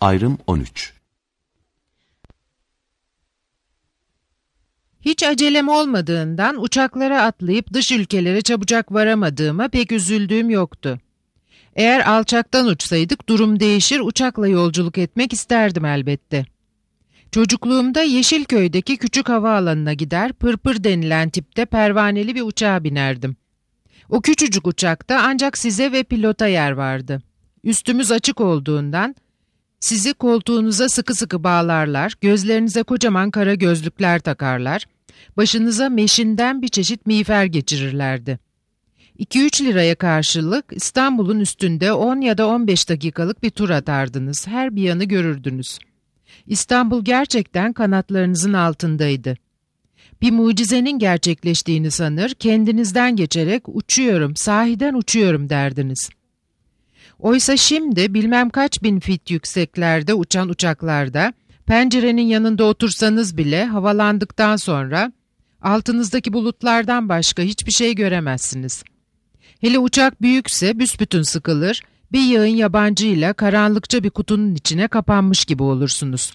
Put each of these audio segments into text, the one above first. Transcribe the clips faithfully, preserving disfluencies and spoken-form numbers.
Ayrım on üç. Hiç acelem olmadığından uçaklara atlayıp dış ülkelere çabucak varamadığıma pek üzüldüğüm yoktu. Eğer alçaktan uçsaydık durum değişir, uçakla yolculuk etmek isterdim elbette. Çocukluğumda Yeşilköy'deki küçük havaalanına gider, pırpır denilen tipte pervaneli bir uçağa binerdim. O küçücük uçakta ancak size ve pilota yer vardı. Üstümüz açık olduğundan sizi koltuğunuza sıkı sıkı bağlarlar, gözlerinize kocaman kara gözlükler takarlar, başınıza meşinden bir çeşit miğfer geçirirlerdi. iki üç liraya karşılık İstanbul'un üstünde on ya da on beş dakikalık bir tur atardınız, her bir yanı görürdünüz. İstanbul gerçekten kanatlarınızın altındaydı. Bir mucizenin gerçekleştiğini sanır, kendinizden geçerek uçuyorum, sahiden uçuyorum derdiniz. Oysa şimdi bilmem kaç bin fit yükseklerde uçan uçaklarda, pencerenin yanında otursanız bile havalandıktan sonra altınızdaki bulutlardan başka hiçbir şey göremezsiniz. Hele uçak büyükse büsbütün sıkılır, bir yığın yabancıyla karanlıkça bir kutunun içine kapanmış gibi olursunuz.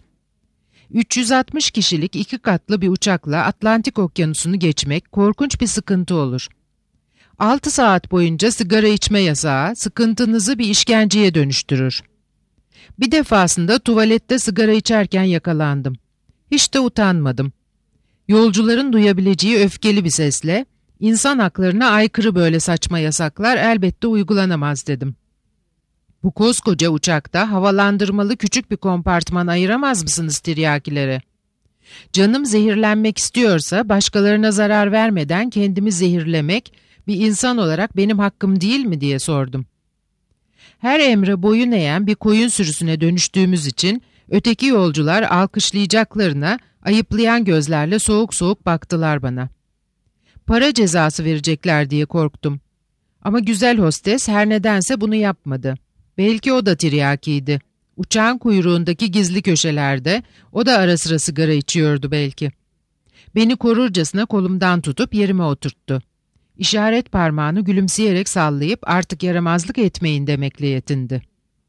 üç yüz altmış kişilik iki katlı bir uçakla Atlantik Okyanusu'nu geçmek korkunç bir sıkıntı olur. altı saat boyunca sigara içme yasağı sıkıntınızı bir işkenceye dönüştürür. Bir defasında tuvalette sigara içerken yakalandım. Hiç de utanmadım. Yolcuların duyabileceği öfkeli bir sesle, "İnsan haklarına aykırı böyle saçma yasaklar elbette uygulanamaz" dedim. Bu koskoca uçakta havalandırmalı küçük bir kompartman ayıramaz mısınız tiryakilere? Canım zehirlenmek istiyorsa başkalarına zarar vermeden kendimi zehirlemek bir insan olarak benim hakkım değil mi diye sordum. Her emre boyun eğen bir koyun sürüsüne dönüştüğümüz için öteki yolcular alkışlayacaklarına ayıplayan gözlerle soğuk soğuk baktılar bana. Para cezası verecekler diye korktum. Ama güzel hostes her nedense bunu yapmadı. Belki o da tiryakiydi. Uçağın kuyruğundaki gizli köşelerde o da ara sıra sigara içiyordu belki. Beni korurcasına kolumdan tutup yerime oturttu. İşaret parmağını gülümseyerek sallayıp artık yaramazlık etmeyin demekle yetindi.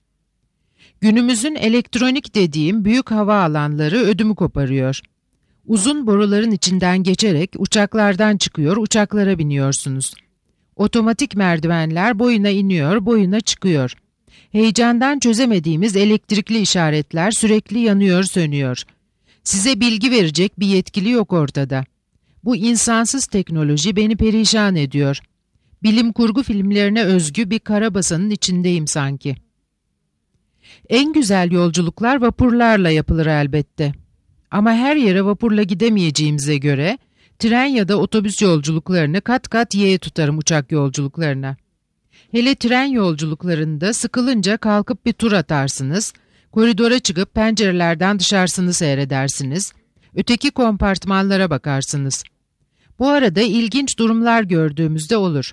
Günümüzün elektronik dediğim büyük havaalanları ödümü koparıyor. Uzun boruların içinden geçerek uçaklardan çıkıyor, uçaklara biniyorsunuz. Otomatik merdivenler boyuna iniyor, boyuna çıkıyor. Heyecandan çözemediğimiz elektrikli işaretler sürekli yanıyor, sönüyor. Size bilgi verecek bir yetkili yok ortada. Bu insansız teknoloji beni perişan ediyor. Bilim kurgu filmlerine özgü bir karabasanın içindeyim sanki. En güzel yolculuklar vapurlarla yapılır elbette. Ama her yere vapurla gidemeyeceğimize göre tren ya da otobüs yolculuklarını kat kat yeğe tutarım uçak yolculuklarına. Hele tren yolculuklarında sıkılınca kalkıp bir tur atarsınız, koridora çıkıp pencerelerden dışarısını seyredersiniz, öteki kompartmanlara bakarsınız. Bu arada ilginç durumlar gördüğümüzde olur.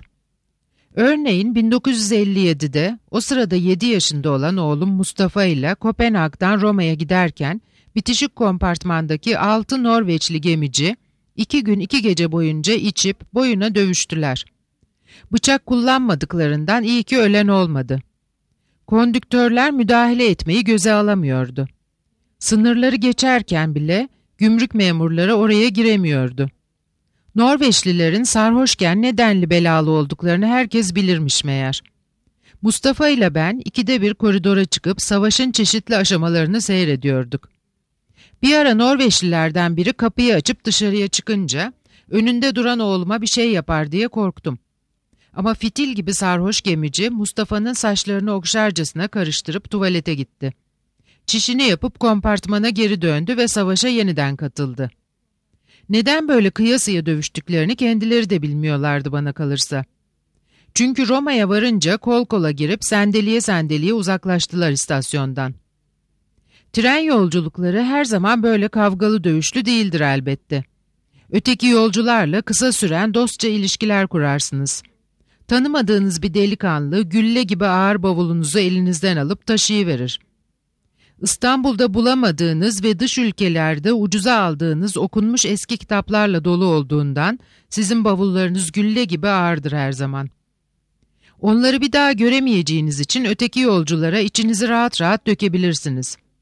Örneğin bin dokuz yüz elli yedide o sırada yedi yaşında olan oğlum Mustafa ile Kopenhag'dan Roma'ya giderken bitişik kompartmandaki altı Norveçli gemici iki gün iki gece boyunca içip boyuna dövüştüler. Bıçak kullanmadıklarından iyi ki ölen olmadı. Kondüktörler müdahale etmeyi göze alamıyordu. Sınırları geçerken bile gümrük memurları oraya giremiyordu. Norveçlilerin sarhoşken nedenli belalı olduklarını herkes bilirmiş meğer. Mustafa ile ben ikide bir koridora çıkıp savaşın çeşitli aşamalarını seyrediyorduk. Bir ara Norveçlilerden biri kapıyı açıp dışarıya çıkınca önünde duran oğluma bir şey yapar diye korktum. Ama fitil gibi sarhoş gemici Mustafa'nın saçlarını okşarcasına karıştırıp tuvalete gitti. Çişini yapıp kompartmana geri döndü ve savaşa yeniden katıldı. Neden böyle kıyasıya dövüştüklerini kendileri de bilmiyorlardı bana kalırsa. Çünkü Roma'ya varınca kol kola girip sendeliye sendeliye uzaklaştılar istasyondan. Tren yolculukları her zaman böyle kavgalı dövüşlü değildir elbette. Öteki yolcularla kısa süren dostça ilişkiler kurarsınız. Tanımadığınız bir delikanlı gülle gibi ağır bavulunuzu elinizden alıp taşıyıverir. İstanbul'da bulamadığınız ve dış ülkelerde ucuza aldığınız okunmuş eski kitaplarla dolu olduğundan sizin bavullarınız gülle gibi ağırdır her zaman. Onları bir daha göremeyeceğiniz için öteki yolculara içinizi rahat rahat dökebilirsiniz.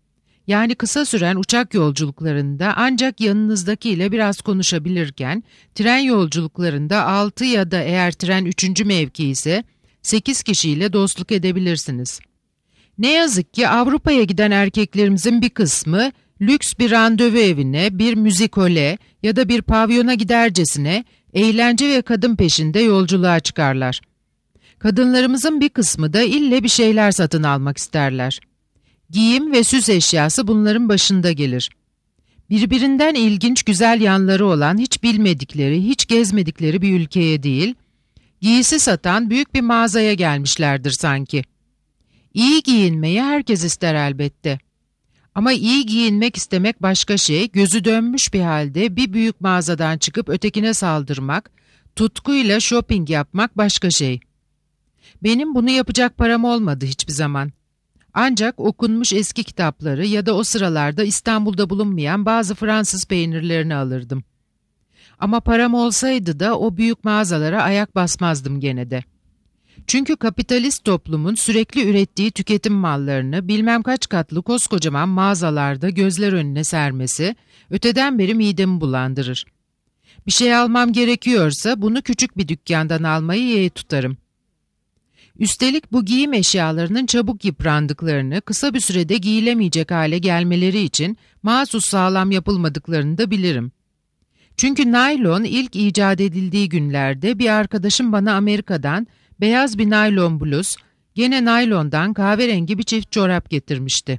Yani kısa süren uçak yolculuklarında ancak yanınızdakiyle biraz konuşabilirken, tren yolculuklarında altı ya da eğer tren üçüncü mevki ise sekiz kişiyle dostluk edebilirsiniz. Ne yazık ki Avrupa'ya giden erkeklerimizin bir kısmı lüks bir randevu evine, bir müzikole ya da bir pavyona gidercesine eğlence ve kadın peşinde yolculuğa çıkarlar. Kadınlarımızın bir kısmı da ille bir şeyler satın almak isterler. Giyim ve süs eşyası bunların başında gelir. Birbirinden ilginç güzel yanları olan hiç bilmedikleri, hiç gezmedikleri bir ülkeye değil, giysi satan büyük bir mağazaya gelmişlerdir sanki. İyi giyinmeyi herkes ister elbette. Ama iyi giyinmek istemek başka şey, gözü dönmüş bir halde bir büyük mağazadan çıkıp ötekine saldırmak, tutkuyla shopping yapmak başka şey. Benim bunu yapacak param olmadı hiçbir zaman. Ancak okunmuş eski kitapları ya da o sıralarda İstanbul'da bulunmayan bazı Fransız peynirlerini alırdım. Ama param olsaydı da o büyük mağazalara ayak basmazdım gene de. Çünkü kapitalist toplumun sürekli ürettiği tüketim mallarını bilmem kaç katlı koskocaman mağazalarda gözler önüne sermesi öteden beri midemi bulandırır. Bir şey almam gerekiyorsa bunu küçük bir dükkandan almayı yeğe tutarım. Üstelik bu giyim eşyalarının çabuk yıprandıklarını, kısa bir sürede giyilemeyecek hale gelmeleri için mahsus sağlam yapılmadıklarını da bilirim. Çünkü naylon ilk icat edildiği günlerde bir arkadaşım bana Amerika'dan beyaz bir naylon bluz, gene naylondan kahverengi bir çift çorap getirmişti.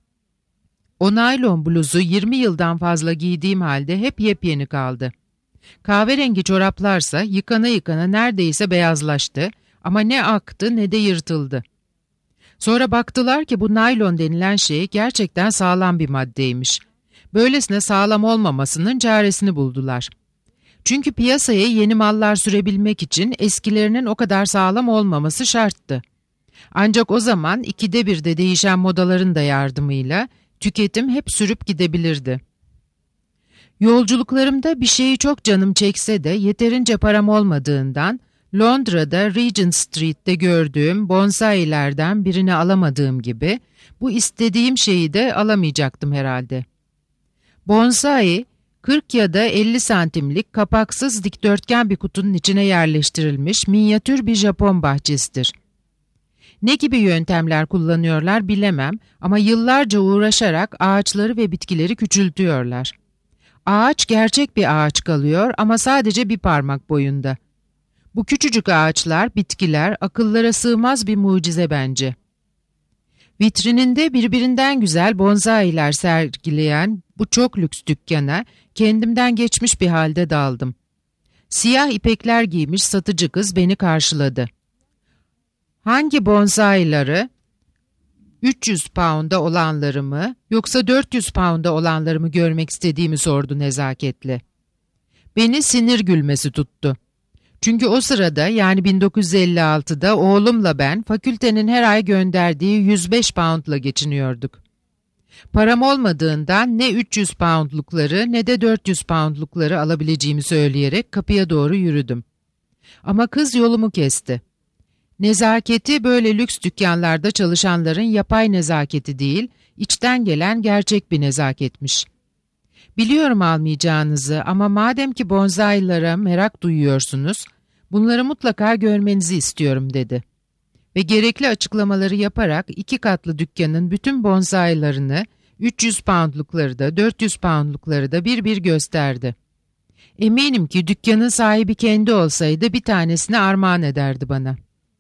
O naylon bluzu yirmi yıldan fazla giydiğim halde hep yepyeni kaldı. Kahverengi çoraplarsa yıkana yıkana neredeyse beyazlaştı ama ne aktı ne de yırtıldı. Sonra baktılar ki bu naylon denilen şey gerçekten sağlam bir maddeymiş. Böylesine sağlam olmamasının çaresini buldular. Çünkü piyasaya yeni mallar sürebilmek için eskilerinin o kadar sağlam olmaması şarttı. Ancak o zaman ikide birde değişen modaların da yardımıyla tüketim hep sürüp gidebilirdi. Yolculuklarımda bir şeyi çok canım çekse de yeterince param olmadığından Londra'da Regent Street'te gördüğüm bonsailerden birini alamadığım gibi bu istediğim şeyi de alamayacaktım herhalde. Bonsai, kırk ya da elli santimlik kapaksız dikdörtgen bir kutunun içine yerleştirilmiş minyatür bir Japon bahçesidir. Ne gibi yöntemler kullanıyorlar bilemem ama yıllarca uğraşarak ağaçları ve bitkileri küçültüyorlar. Ağaç gerçek bir ağaç kalıyor ama sadece bir parmak boyunda. Bu küçücük ağaçlar, bitkiler akıllara sığmaz bir mucize bence. Vitrininde birbirinden güzel bonsailer sergileyen bu çok lüks dükkana kendimden geçmiş bir halde daldım. Siyah ipekler giymiş satıcı kız beni karşıladı. Hangi bonsaileri, üç yüz pound'a olanları mı yoksa dört yüz pound'a olanları mı görmek istediğimi sordu nezaketle. Beni sinir gülmesi tuttu. Çünkü o sırada yani bin dokuz yüz elli altıda oğlumla ben fakültenin her ay gönderdiği yüz beş pound'la geçiniyorduk. Param olmadığından ne üç yüz pound'lukları ne de dört yüz pound'lukları alabileceğimi söyleyerek kapıya doğru yürüdüm. Ama kız yolumu kesti. Nezaketi böyle lüks dükkanlarda çalışanların yapay nezaketi değil, içten gelen gerçek bir nezaketmiş. Biliyorum almayacağınızı ama madem ki bonsailara merak duyuyorsunuz, bunları mutlaka görmenizi istiyorum dedi. Ve gerekli açıklamaları yaparak iki katlı dükkanın bütün bonsailarını, üç yüz poundlukları da dört yüz poundlukları da bir bir gösterdi. Eminim ki dükkanın sahibi kendi olsaydı bir tanesini armağan ederdi bana.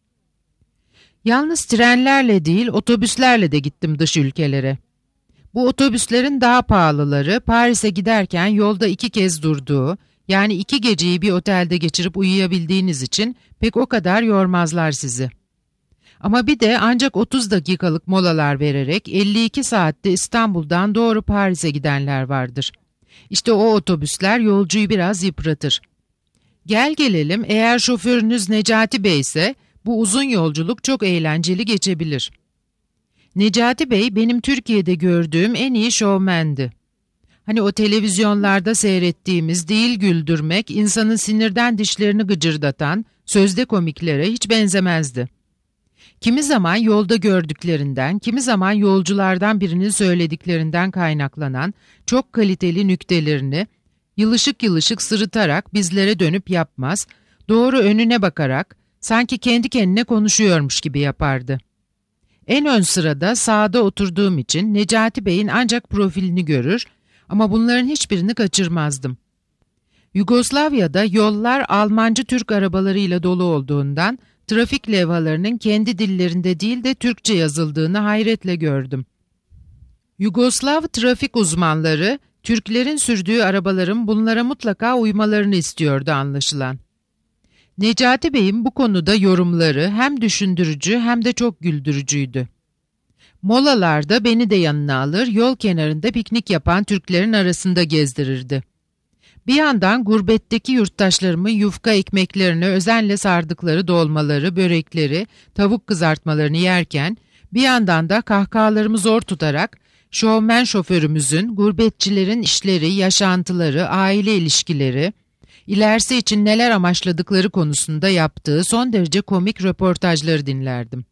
Yalnız trenlerle değil otobüslerle de gittim dış ülkelere. Bu otobüslerin daha pahalıları Paris'e giderken yolda iki kez durduğu, yani iki geceyi bir otelde geçirip uyuyabildiğiniz için pek o kadar yormazlar sizi. Ama bir de ancak otuz dakikalık molalar vererek elli iki saatte İstanbul'dan doğru Paris'e gidenler vardır. İşte o otobüsler yolcuyu biraz yıpratır. Gel gelelim eğer şoförünüz Necati Bey ise bu uzun yolculuk çok eğlenceli geçebilir. Necati Bey benim Türkiye'de gördüğüm en iyi şovmendi. Hani o televizyonlarda seyrettiğimiz değil güldürmek, insanın sinirden dişlerini gıcırdatan, sözde komiklere hiç benzemezdi. Kimi zaman yolda gördüklerinden, kimi zaman yolculardan birinin söylediklerinden kaynaklanan çok kaliteli nüktelerini yılışık yılışık sırıtarak bizlere dönüp yapmaz, doğru önüne bakarak sanki kendi kendine konuşuyormuş gibi yapardı. En ön sırada sağda oturduğum için Necati Bey'in ancak profilini görür ama bunların hiçbirini kaçırmazdım. Yugoslavya'da yollar Almancı-Türk arabalarıyla dolu olduğundan trafik levhalarının kendi dillerinde değil de Türkçe yazıldığını hayretle gördüm. Yugoslav trafik uzmanları Türklerin sürdüğü arabaların bunlara mutlaka uymalarını istiyordu anlaşılan. Necati Bey'in bu konuda yorumları hem düşündürücü hem de çok güldürücüydü. Molalarda beni de yanına alır, yol kenarında piknik yapan Türklerin arasında gezdirirdi. Bir yandan gurbetteki yurttaşlarımın yufka ekmeklerini özenle sardıkları dolmaları, börekleri, tavuk kızartmalarını yerken, bir yandan da kahkahalarımı zor tutarak şovmen şoförümüzün gurbetçilerin işleri, yaşantıları, aile ilişkileri, ilerisi için neler amaçladıkları konusunda yaptığı son derece komik röportajları dinlerdim.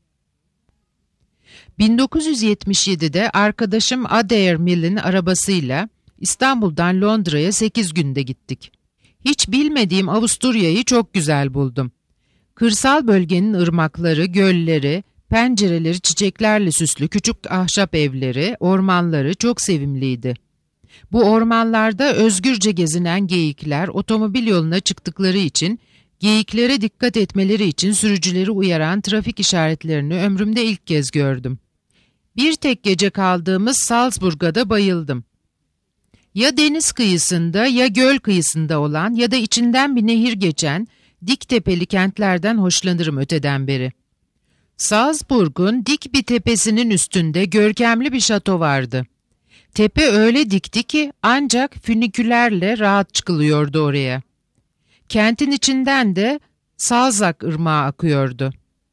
bin dokuz yüz yetmiş yedide arkadaşım Adair Mill'in arabasıyla İstanbul'dan Londra'ya sekiz günde gittik. Hiç bilmediğim Avusturya'yı çok güzel buldum. Kırsal bölgenin ırmakları, gölleri, pencereleri çiçeklerle süslü küçük ahşap evleri, ormanları çok sevimliydi. Bu ormanlarda özgürce gezinen geyikler otomobil yoluna çıktıkları için geyiklere dikkat etmeleri için sürücüleri uyaran trafik işaretlerini ömrümde ilk kez gördüm. Bir tek gece kaldığımız Salzburg'a da bayıldım. Ya deniz kıyısında ya göl kıyısında olan ya da içinden bir nehir geçen dik tepeli kentlerden hoşlanırım öteden beri. Salzburg'un dik bir tepesinin üstünde görkemli bir şato vardı. Tepe öyle dikti ki ancak fünikülerle rahat çıkılıyordu oraya. Kentin içinden de Salzach ırmağı akıyordu.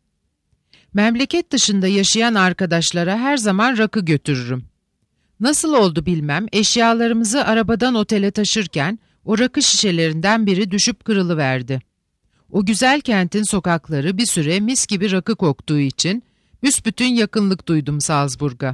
Memleket dışında yaşayan arkadaşlara her zaman rakı götürürüm. Nasıl oldu bilmem, eşyalarımızı arabadan otele taşırken o rakı şişelerinden biri düşüp kırılıverdi. O güzel kentin sokakları bir süre mis gibi rakı koktuğu için büsbütün yakınlık duydum Salzburg'a.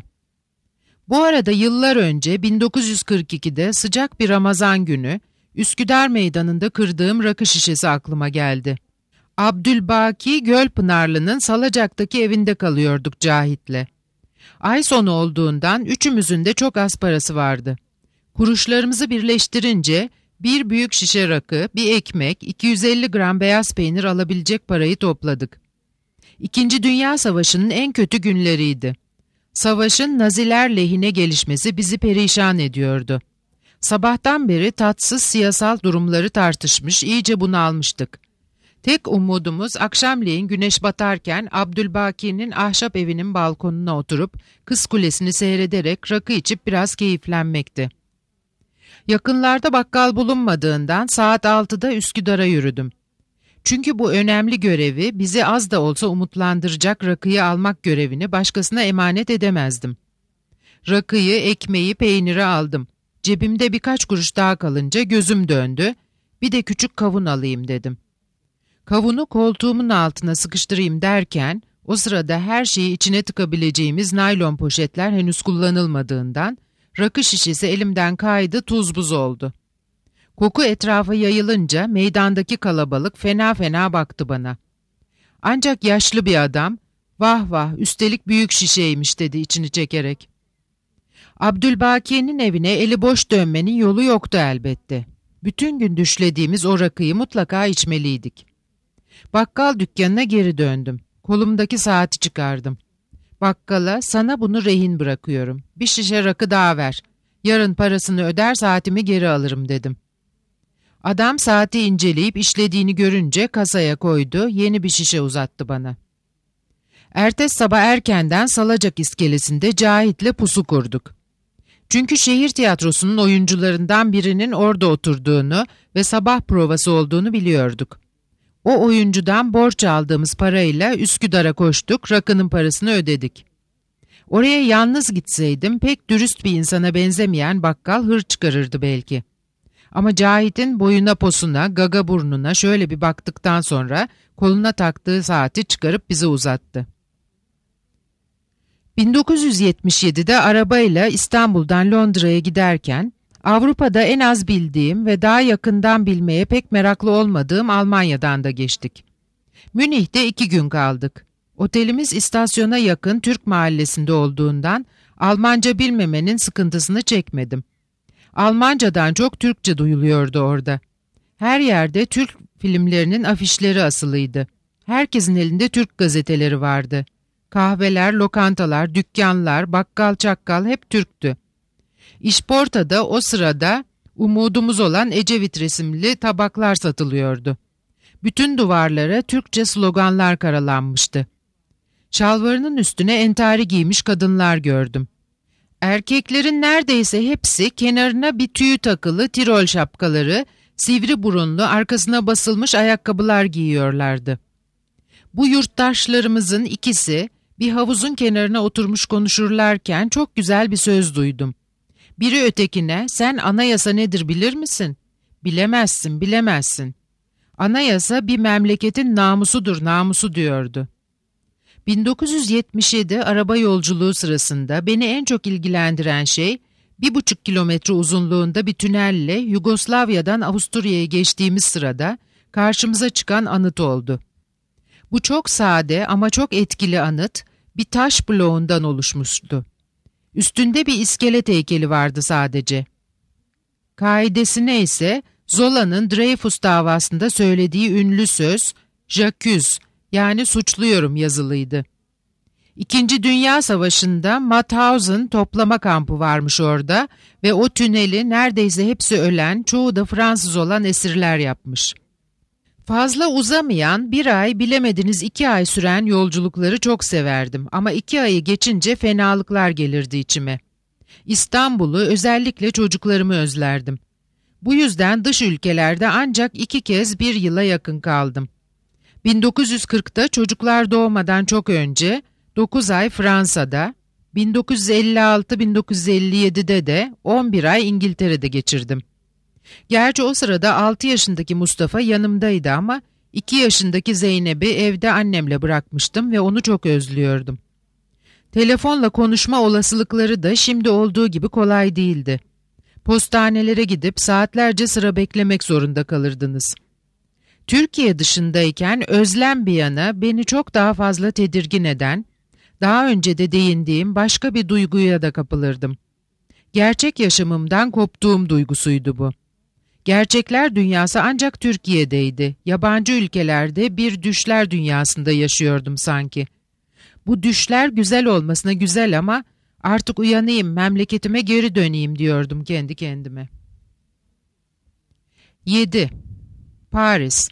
Bu arada yıllar önce bin dokuz yüz kırk ikide sıcak bir Ramazan günü Üsküdar Meydanı'nda kırdığım rakı şişesi aklıma geldi. Abdülbaki Gölpınarlı'nın Salacak'taki evinde kalıyorduk Cahit'le. Ay sonu olduğundan üçümüzün de çok az parası vardı. Kuruşlarımızı birleştirince bir büyük şişe rakı, bir ekmek, iki yüz elli gram beyaz peynir alabilecek parayı topladık. İkinci Dünya Savaşı'nın en kötü günleriydi. Savaşın Naziler lehine gelişmesi bizi perişan ediyordu. Sabahtan beri tatsız siyasal durumları tartışmış, iyice bunalmıştık. Tek umudumuz akşamleyin güneş batarken Abdülbaki'nin ahşap evinin balkonuna oturup Kız Kulesi'ni seyrederek rakı içip biraz keyiflenmekti. Yakınlarda bakkal bulunmadığından saat altıda Üsküdar'a yürüdüm. Çünkü bu önemli görevi, bizi az da olsa umutlandıracak rakıyı almak görevini başkasına emanet edemezdim. Rakıyı, ekmeği, peyniri aldım. Cebimde birkaç kuruş daha kalınca gözüm döndü. Bir de küçük kavun alayım dedim. Kavunu koltuğumun altına sıkıştırayım derken, o sırada her şeyi içine tıkabileceğimiz naylon poşetler henüz kullanılmadığından, rakı şişesi elimden kaydı, tuz buz oldu. Koku etrafa yayılınca meydandaki kalabalık fena fena baktı bana. Ancak yaşlı bir adam, vah vah üstelik büyük şişeymiş dedi içini çekerek. Abdülbaki'nin evine eli boş dönmenin yolu yoktu elbette. Bütün gün düşlediğimiz o rakıyı mutlaka içmeliydik. Bakkal dükkanına geri döndüm. Kolumdaki saati çıkardım. Bakkala sana bunu rehin bırakıyorum. Bir şişe rakı daha ver. Yarın parasını öder saatimi geri alırım dedim. Adam saati inceleyip işlediğini görünce kasaya koydu, yeni bir şişe uzattı bana. Ertesi sabah erkenden Salacak iskelesinde Cahit'le pusu kurduk. Çünkü şehir tiyatrosunun oyuncularından birinin orada oturduğunu ve sabah provası olduğunu biliyorduk. O oyuncudan borç aldığımız parayla Üsküdar'a koştuk, rakının parasını ödedik. Oraya yalnız gitseydim pek dürüst bir insana benzemeyen bakkal hır çıkarırdı belki. Ama Cahit'in boyuna posuna, gaga burnuna şöyle bir baktıktan sonra koluna taktığı saati çıkarıp bize uzattı. bin dokuz yüz yetmiş yedide arabayla İstanbul'dan Londra'ya giderken Avrupa'da en az bildiğim ve daha yakından bilmeye pek meraklı olmadığım Almanya'dan da geçtik. Münih'te iki gün kaldık. Otelimiz istasyona yakın Türk mahallesinde olduğundan Almanca bilmemenin sıkıntısını çekmedim. Almancadan çok Türkçe duyuluyordu orada. Her yerde Türk filmlerinin afişleri asılıydı. Herkesin elinde Türk gazeteleri vardı. Kahveler, lokantalar, dükkanlar, bakkal çakkal hep Türktü. İşporta'da o sırada umudumuz olan Ecevit resimli tabaklar satılıyordu. Bütün duvarlara Türkçe sloganlar karalanmıştı. Şalvarının üstüne entari giymiş kadınlar gördüm. Erkeklerin neredeyse hepsi kenarına bir tüy takılı Tirol şapkaları, sivri burunlu, arkasına basılmış ayakkabılar giyiyorlardı. Bu yurttaşlarımızın ikisi bir havuzun kenarına oturmuş konuşurlarken çok güzel bir söz duydum. Biri ötekine, "Sen anayasa nedir bilir misin?" "Bilemezsin, bilemezsin." "Anayasa bir memleketin namusudur, namusu," diyordu. bin dokuz yüz yetmiş yedi araba yolculuğu sırasında beni en çok ilgilendiren şey, bir buçuk kilometre uzunluğunda bir tünelle Yugoslavya'dan Avusturya'ya geçtiğimiz sırada karşımıza çıkan anıt oldu. Bu çok sade ama çok etkili anıt, bir taş bloğundan oluşmuştu. Üstünde bir iskelet heykeli vardı sadece. Kaidesine ise Zola'nın Dreyfus davasında söylediği ünlü söz, "J'accuse," yani suçluyorum yazılıydı. İkinci Dünya Savaşı'nda Mauthausen toplama kampı varmış orada ve o tüneli neredeyse hepsi ölen, çoğu da Fransız olan esirler yapmış. Fazla uzamayan, bir ay bilemediniz iki ay süren yolculukları çok severdim ama iki ayı geçince fenalıklar gelirdi içime. İstanbul'u, özellikle çocuklarımı özlerdim. Bu yüzden dış ülkelerde ancak iki kez bir yıla yakın kaldım. bin dokuz yüz kırkta çocuklar doğmadan çok önce dokuz ay Fransa'da, bin dokuz yüz elli altı bin dokuz yüz elli yedide de on bir ay İngiltere'de geçirdim. Gerçi o sırada altı yaşındaki Mustafa yanımdaydı ama iki yaşındaki Zeynep'i evde annemle bırakmıştım ve onu çok özlüyordum. Telefonla konuşma olasılıkları da şimdi olduğu gibi kolay değildi. Postanelere gidip saatlerce sıra beklemek zorunda kalırdınız. Türkiye dışındayken özlem bir yana beni çok daha fazla tedirgin eden, daha önce de değindiğim başka bir duyguya da kapılırdım. Gerçek yaşamımdan koptuğum duygusuydu bu. Gerçekler dünyası ancak Türkiye'deydi. Yabancı ülkelerde bir düşler dünyasında yaşıyordum sanki. Bu düşler güzel olmasına güzel ama artık uyanayım, memleketime geri döneyim diyordum kendi kendime. yedi. Paris.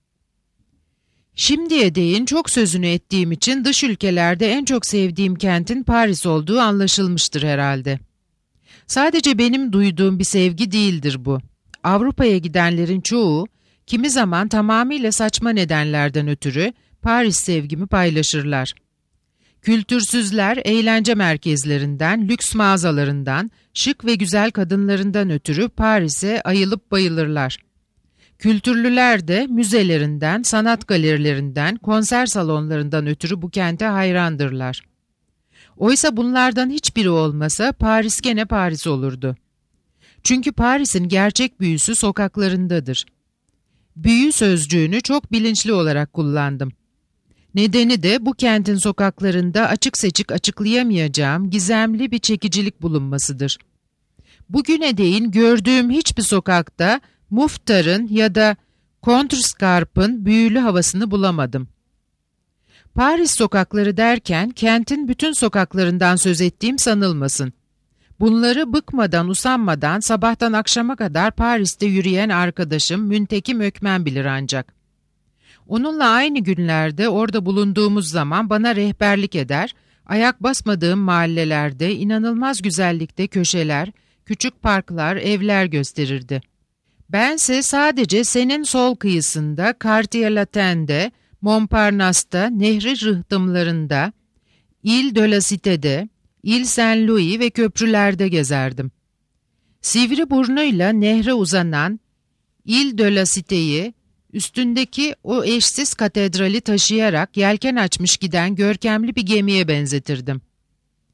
Şimdiye değin çok sözünü ettiğim için dış ülkelerde en çok sevdiğim kentin Paris olduğu anlaşılmıştır herhalde. Sadece benim duyduğum bir sevgi değildir bu. Avrupa'ya gidenlerin çoğu, kimi zaman tamamıyla saçma nedenlerden ötürü Paris sevgimi paylaşırlar. Kültürsüzler eğlence merkezlerinden, lüks mağazalarından, şık ve güzel kadınlarından ötürü Paris'e ayılıp bayılırlar. Kültürlüler de müzelerinden, sanat galerilerinden, konser salonlarından ötürü bu kente hayrandırlar. Oysa bunlardan hiçbiri olmasa Paris gene Paris olurdu. Çünkü Paris'in gerçek büyüsü sokaklarındadır. Büyü sözcüğünü çok bilinçli olarak kullandım. Nedeni de bu kentin sokaklarında açık seçik açıklayamayacağım gizemli bir çekicilik bulunmasıdır. Bugüne değin gördüğüm hiçbir sokakta Muftar'ın ya da Contrescarpe'ın büyülü havasını bulamadım. Paris sokakları derken kentin bütün sokaklarından söz ettiğim sanılmasın. Bunları bıkmadan, usanmadan sabahtan akşama kadar Paris'te yürüyen arkadaşım Müntekim Ökmen bilir ancak. Onunla aynı günlerde orada bulunduğumuz zaman bana rehberlik eder, ayak basmadığım mahallelerde inanılmaz güzellikte köşeler, küçük parklar, evler gösterirdi. Bense sadece senin sol kıyısında, Quartier Latin'de, Montparnasse'da, nehri rıhtımlarında, Ile de la Cité'de, Ile Saint-Louis ve köprülerde gezerdim. Sivri burnuyla nehre uzanan Ile de la Cité'yi, üstündeki o eşsiz katedrali taşıyarak yelken açmış giden görkemli bir gemiye benzetirdim.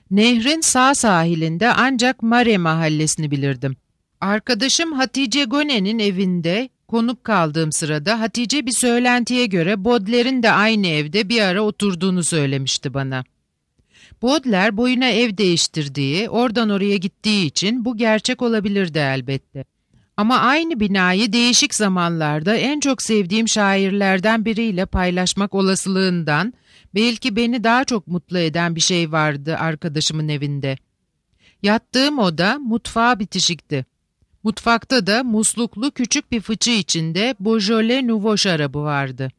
Nehrin sağ sahilinde ancak Mare mahallesini bilirdim. Arkadaşım Hatice Gone'nin evinde konuk kaldığım sırada Hatice bir söylentiye göre Baudelaire'in de aynı evde bir ara oturduğunu söylemişti bana. Baudelaire boyuna ev değiştirdiği, oradan oraya gittiği için bu gerçek olabilirdi elbette. Ama aynı binayı değişik zamanlarda en çok sevdiğim şairlerden biriyle paylaşmak olasılığından belki beni daha çok mutlu eden bir şey vardı arkadaşımın evinde. Yattığım oda mutfağa bitişikti. Mutfakta da musluklu küçük bir fıçı içinde Beaujolais Nouveau şarabı vardı.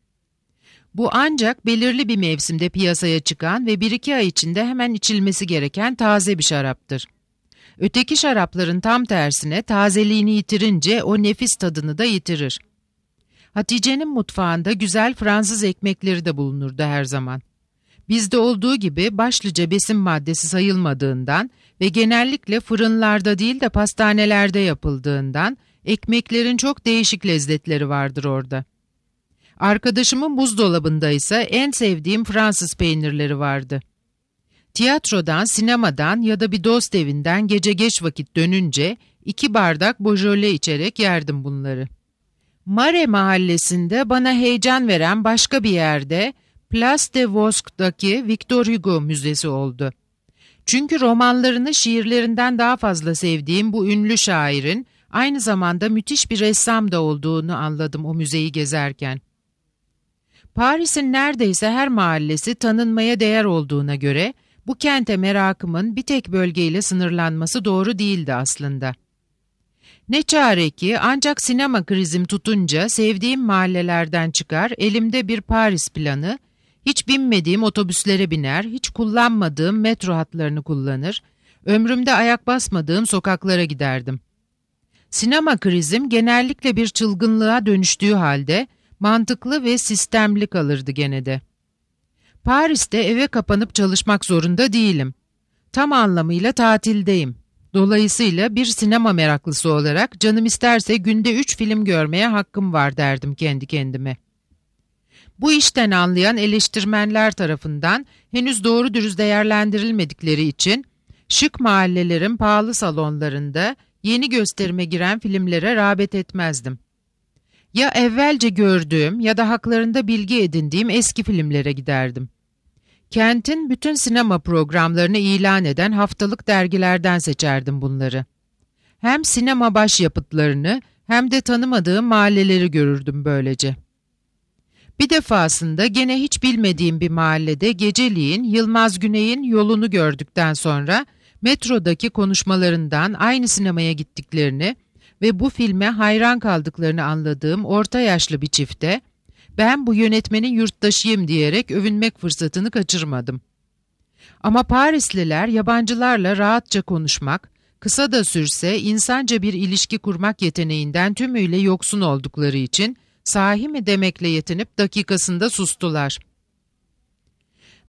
Bu ancak belirli bir mevsimde piyasaya çıkan ve bir iki ay içinde hemen içilmesi gereken taze bir şaraptır. Öteki şarapların tam tersine tazeliğini yitirince o nefis tadını da yitirir. Hatice'nin mutfağında güzel Fransız ekmekleri de bulunurdu her zaman. Bizde olduğu gibi başlıca besin maddesi sayılmadığından ve genellikle fırınlarda değil de pastanelerde yapıldığından ekmeklerin çok değişik lezzetleri vardır orada. Arkadaşımın buzdolabında ise en sevdiğim Fransız peynirleri vardı. Tiyatrodan, sinemadan ya da bir dost evinden gece geç vakit dönünce iki bardak Beaujolais içerek yerdim bunları. Mare mahallesinde bana heyecan veren başka bir yerde Place de Vosque'daki Victor Hugo Müzesi oldu. Çünkü romanlarını şiirlerinden daha fazla sevdiğim bu ünlü şairin aynı zamanda müthiş bir ressam da olduğunu anladım o müzeyi gezerken. Paris'in neredeyse her mahallesi tanınmaya değer olduğuna göre bu kente merakımın bir tek bölgeyle sınırlanması doğru değildi aslında. Ne çare ki ancak sinema krizim tutunca sevdiğim mahallelerden çıkar, elimde bir Paris planı, hiç binmediğim otobüslere biner, hiç kullanmadığım metro hatlarını kullanır, ömrümde ayak basmadığım sokaklara giderdim. Sinema krizim genellikle bir çılgınlığa dönüştüğü halde mantıklı ve sistemli kalırdı gene de. Paris'te eve kapanıp çalışmak zorunda değilim. Tam anlamıyla tatildeyim. Dolayısıyla bir sinema meraklısı olarak canım isterse günde üç film görmeye hakkım var derdim kendi kendime. Bu işten anlayan eleştirmenler tarafından henüz doğru dürüst değerlendirilmedikleri için şık mahallelerin pahalı salonlarında yeni gösterime giren filmlere rağbet etmezdim. Ya evvelce gördüğüm ya da haklarında bilgi edindiğim eski filmlere giderdim. Kentin bütün sinema programlarını ilan eden haftalık dergilerden seçerdim bunları. Hem sinema başyapıtlarını hem de tanımadığım mahalleleri görürdüm böylece. Bir defasında gene hiç bilmediğim bir mahallede geceliğin Yılmaz Güney'in Yolunu gördükten sonra metrodaki konuşmalarından aynı sinemaya gittiklerini ve bu filme hayran kaldıklarını anladığım orta yaşlı bir çifte, ben bu yönetmenin yurttaşıyım diyerek övünmek fırsatını kaçırmadım. Ama Parisliler yabancılarla rahatça konuşmak, kısa da sürse insanca bir ilişki kurmak yeteneğinden tümüyle yoksun oldukları için sahi mi demekle yetinip dakikasında sustular.